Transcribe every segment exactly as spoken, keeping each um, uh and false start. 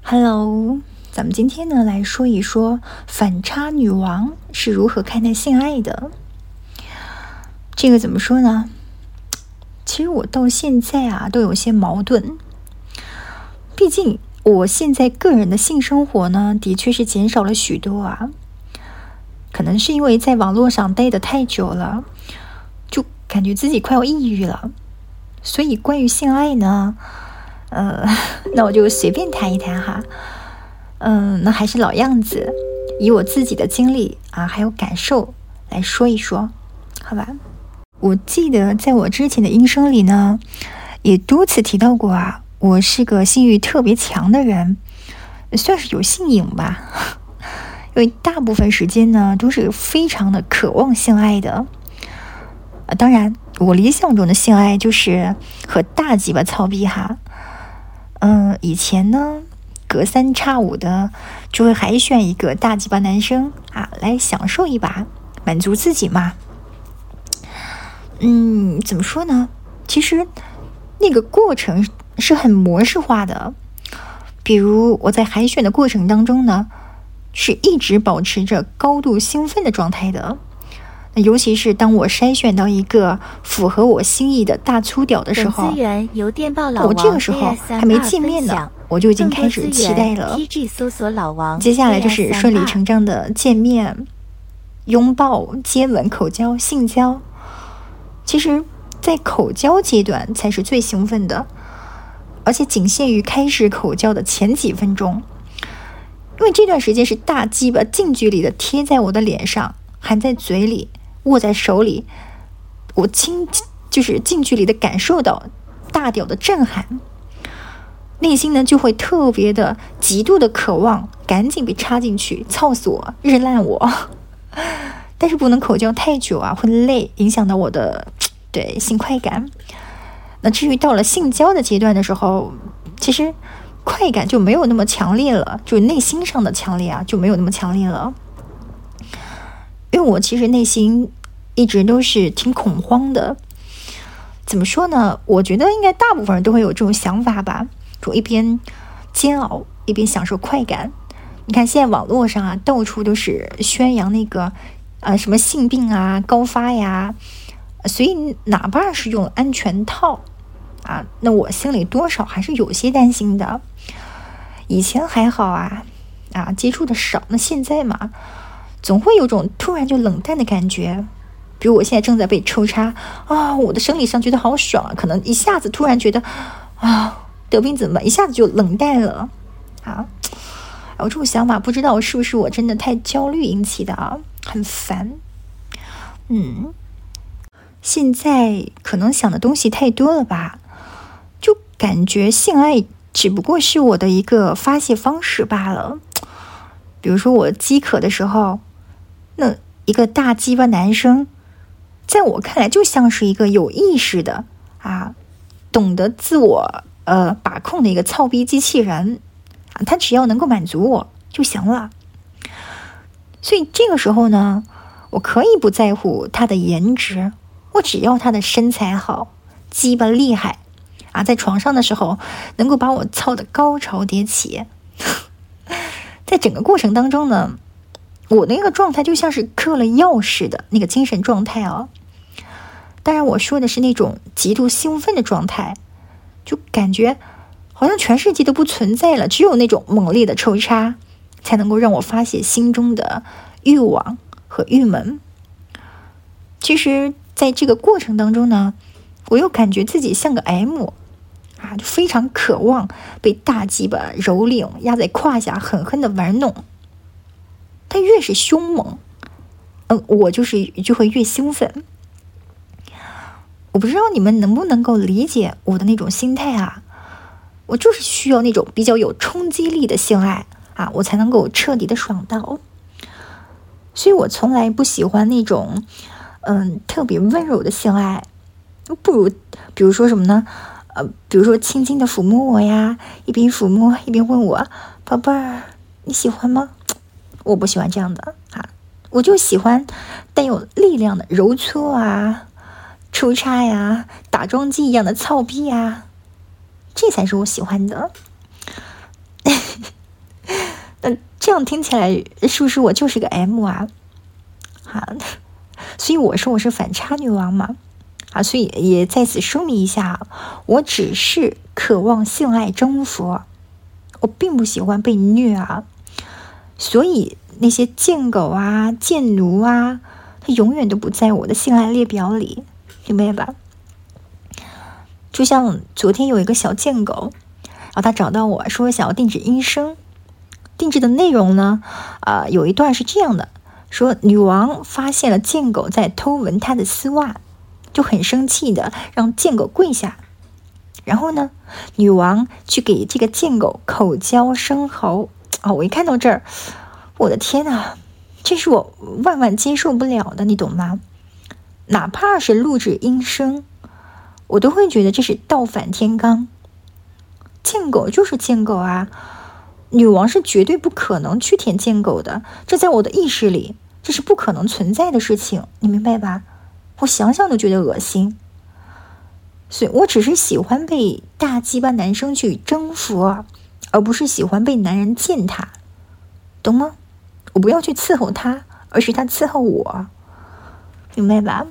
Hello，咱们今天呢来说一说反差女王是如何看待性爱的。这个怎么说呢？其实我到现在啊都有些矛盾。毕竟我现在个人的性生活呢，的确是减少了许多啊。可能是因为在网络上待得太久了，就感觉自己快要抑郁了。所以关于性爱呢，呃，那我就随便谈一谈哈。嗯，那还是老样子，以我自己的经历啊，还有感受来说一说，好吧？我记得在我之前的音声里呢，也多次提到过啊，我是个性欲特别强的人，算是有性瘾吧。因为大部分时间呢，都是非常的渴望性爱的。啊，当然，我理想中的性爱就是和大鸡巴操逼哈。嗯，以前呢，隔三差五的就会海选一个大鸡巴男生啊，来享受一把，满足自己嘛。嗯，怎么说呢？其实那个过程是很模式化的。比如我在海选的过程当中呢，是一直保持着高度兴奋的状态的。尤其是当我筛选到一个符合我心意的大粗屌的时候，我这个时候还没见面呢，我就已经开始期待了。接下来就是顺理成章的见面、拥抱、接吻、口交、性交。其实在口交阶段才是最兴奋的，而且仅限于开始口交的前几分钟，因为这段时间是大鸡巴近距离的贴在我的脸上，含在嘴里，握在手里，我亲就是近距离的感受到大屌的震撼，内心呢就会特别的极度的渴望赶紧被插进去，操死我，日烂我。但是不能口交太久啊，会累，影响到我的对性快感。那至于到了性交的阶段的时候，其实快感就没有那么强烈了，就是内心上的强烈啊就没有那么强烈了。因为我其实内心一直都是挺恐慌的。怎么说呢？我觉得应该大部分人都会有这种想法吧，就一边煎熬一边享受快感。你看现在网络上啊，到处都是宣扬那个呃什么性病啊高发呀，所以哪怕是用安全套啊，那我心里多少还是有些担心的。以前还好啊啊接触的少，那现在嘛，总会有种突然就冷淡的感觉。比如我现在正在被抽插啊，我的生理上觉得好爽啊，可能一下子突然觉得啊，得病怎么办？一下子就冷淡了啊。有这种想法，不知道是不是我真的太焦虑引起的啊，很烦。嗯，现在可能想的东西太多了吧，就感觉性爱只不过是我的一个发泄方式罢了。比如说我饥渴的时候，那一个大鸡巴男生，在我看来就像是一个有意识的啊，懂得自我呃把控的一个操逼机器人啊，他只要能够满足我就行了。所以这个时候呢，我可以不在乎他的颜值，我只要他的身材好，鸡巴厉害啊，在床上的时候能够把我操得高潮迭起。在整个过程当中呢，我那个状态就像是嗑了药似的那个精神状态啊。当然我说的是那种极度兴奋的状态，就感觉好像全世界都不存在了，只有那种猛烈的抽插才能够让我发泄心中的欲望和郁闷。其实在这个过程当中呢，我又感觉自己像个 M 啊，就非常渴望被大鸡巴蹂躏，压在胯下狠狠的玩弄。他越是凶猛，嗯，我就是就会越兴奋。我不知道你们能不能够理解我的那种心态啊？我就是需要那种比较有冲击力的性爱啊，我才能够彻底的爽到。所以我从来不喜欢那种嗯特别温柔的性爱，不如比如说什么呢？呃，比如说轻轻的抚摸我呀，一边抚摸一边问我，宝贝儿，你喜欢吗？我不喜欢这样的啊，我就喜欢带有力量的揉搓啊、抽插呀、打桩机一样的操逼呀，这才是我喜欢的。 这样听起来是不是我就是个 M 啊？啊，所以我说我是反差女王嘛。啊，所以也在此说明一下，我只是渴望性爱征服，我并不喜欢被虐啊。所以那些贱狗啊、贱奴啊，它永远都不在我的性爱列表里，明白吧？就像昨天有一个小贱狗，然后他找到我说想要定制音声，定制的内容呢，啊、呃，有一段是这样的，说女王发现了贱狗在偷闻她的丝袜。就很生气的让贱狗跪下，然后呢，女王去给这个贱狗口交生喉啊、哦！我一看到这儿，我的天哪，这是我万万接受不了的，你懂吗？哪怕是录制音声，我都会觉得这是倒反天罡。贱狗就是贱狗啊，女王是绝对不可能去舔贱狗的，这在我的意识里，这是不可能存在的事情，你明白吧？我想想都觉得恶心，所以我只是喜欢被大鸡巴男生去征服，而不是喜欢被男人践踏，懂吗？我不要去伺候他，而是他伺候我，明白吧？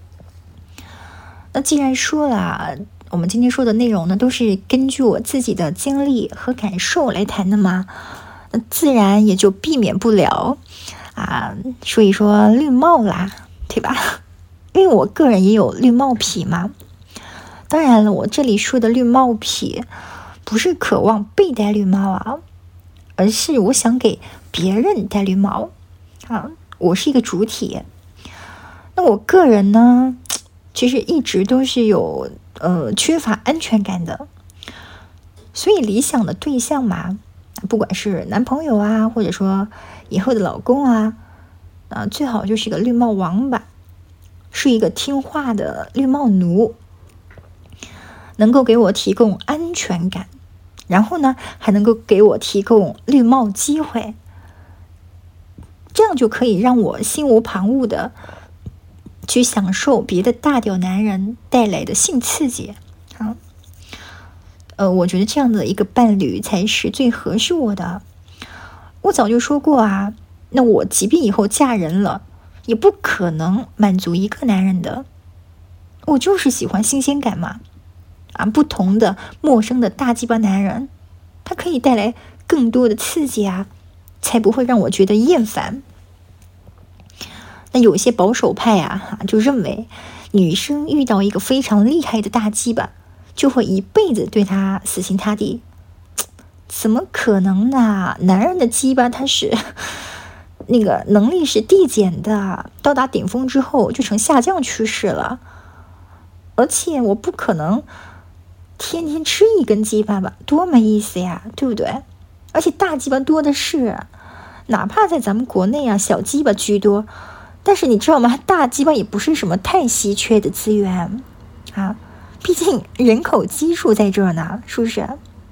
那既然说了，我们今天说的内容呢，都是根据我自己的经历和感受来谈的嘛，那自然也就避免不了啊，说一说绿帽啦，对吧？因为我个人也有绿帽癖嘛，当然了，我这里说的绿帽癖不是渴望被戴绿帽啊，而是我想给别人戴绿帽啊，我是一个主体。那我个人呢，其实一直都是有呃缺乏安全感的，所以理想的对象嘛，不管是男朋友啊，或者说以后的老公啊，啊，最好就是个绿帽王吧。是一个听话的绿帽奴，能够给我提供安全感，然后呢，还能够给我提供绿帽机会，这样就可以让我心无旁骛的去享受别的大屌男人带来的性刺激啊。呃，我觉得这样的一个伴侣才是最合适我的。我早就说过啊，那我即便以后嫁人了，也不可能满足一个男人的，我就是喜欢新鲜感嘛，啊，不同的陌生的大鸡巴男人，他可以带来更多的刺激啊，才不会让我觉得厌烦。那有一些保守派啊，就认为女生遇到一个非常厉害的大鸡巴，就会一辈子对他死心塌地，怎么可能呢？男人的鸡巴他是那个能力是递减的，到达顶峰之后就呈下降趋势了。而且我不可能天天吃一根鸡巴吧，多没意思呀，对不对？而且大鸡巴多的是，哪怕在咱们国内啊，小鸡巴居多，但是你知道吗？大鸡巴也不是什么太稀缺的资源啊，毕竟人口基数在这儿呢，是不是？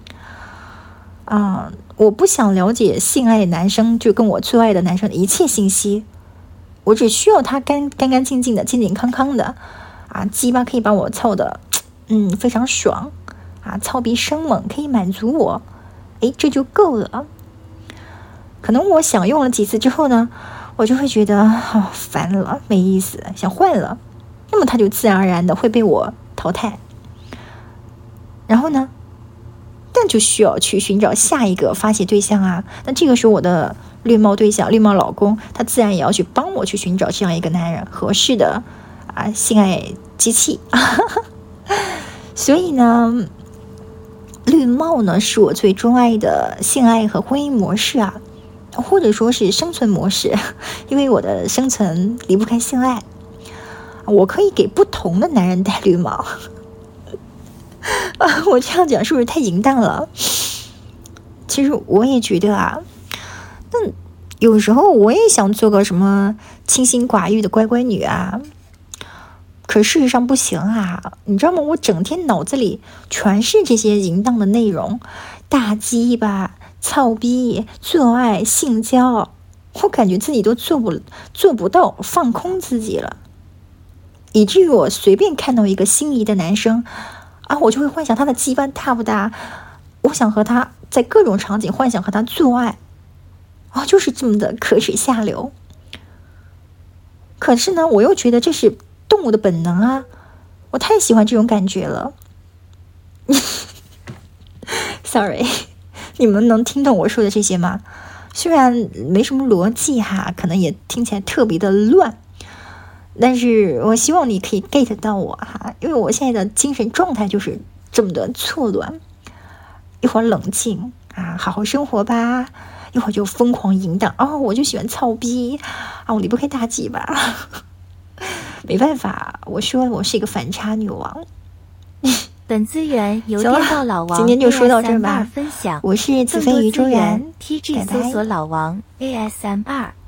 啊、嗯，我不想了解性爱男生就跟我做爱的男生的一切信息，我只需要他干干干净净的、健健康康的，啊，鸡巴可以把我操的，嗯，非常爽，啊，操逼生猛可以满足我，诶，这就够了。可能我享用了几次之后呢，我就会觉得哦烦了，没意思，想换了，那么他就自然而然的会被我淘汰。然后呢？但就需要去寻找下一个发泄对象啊。那这个时候我的绿帽对象、绿帽老公，他自然也要去帮我去寻找这样一个男人合适的啊性爱机器。所以呢，绿帽呢是我最钟爱的性爱和婚姻模式啊，或者说是生存模式，因为我的生存离不开性爱，我可以给不同的男人戴绿帽。啊，我这样讲是不是太淫荡了？其实我也觉得啊，那有时候我也想做个什么清心寡欲的乖乖女啊，可事实上不行啊，你知道吗？我整天脑子里全是这些淫荡的内容，大鸡巴、操逼、做爱、性交，我感觉自己都做不做不到放空自己了，以至于我随便看到一个心仪的男生啊，我就会幻想他的鸡巴大不大，我想和他在各种场景幻想和他做爱， 哦，就是这么的可耻下流。可是呢，我又觉得这是动物的本能啊，我太喜欢这种感觉了。Sorry， 你们能听懂我说的这些吗？虽然没什么逻辑哈，可能也听起来特别的乱，但是我希望你可以 get 到我哈，因为我现在的精神状态就是这么的错乱。一会儿冷静啊，好好生活吧，一会儿就疯狂淫荡哦，我就喜欢操逼啊，我离不开大鸡巴。没办法，我说我是一个反差女王。 本资源由电报老王今天就说到这儿吧。 分享， 我是子非鱼周然， T G 拜拜。 搜索老王 A S M 二。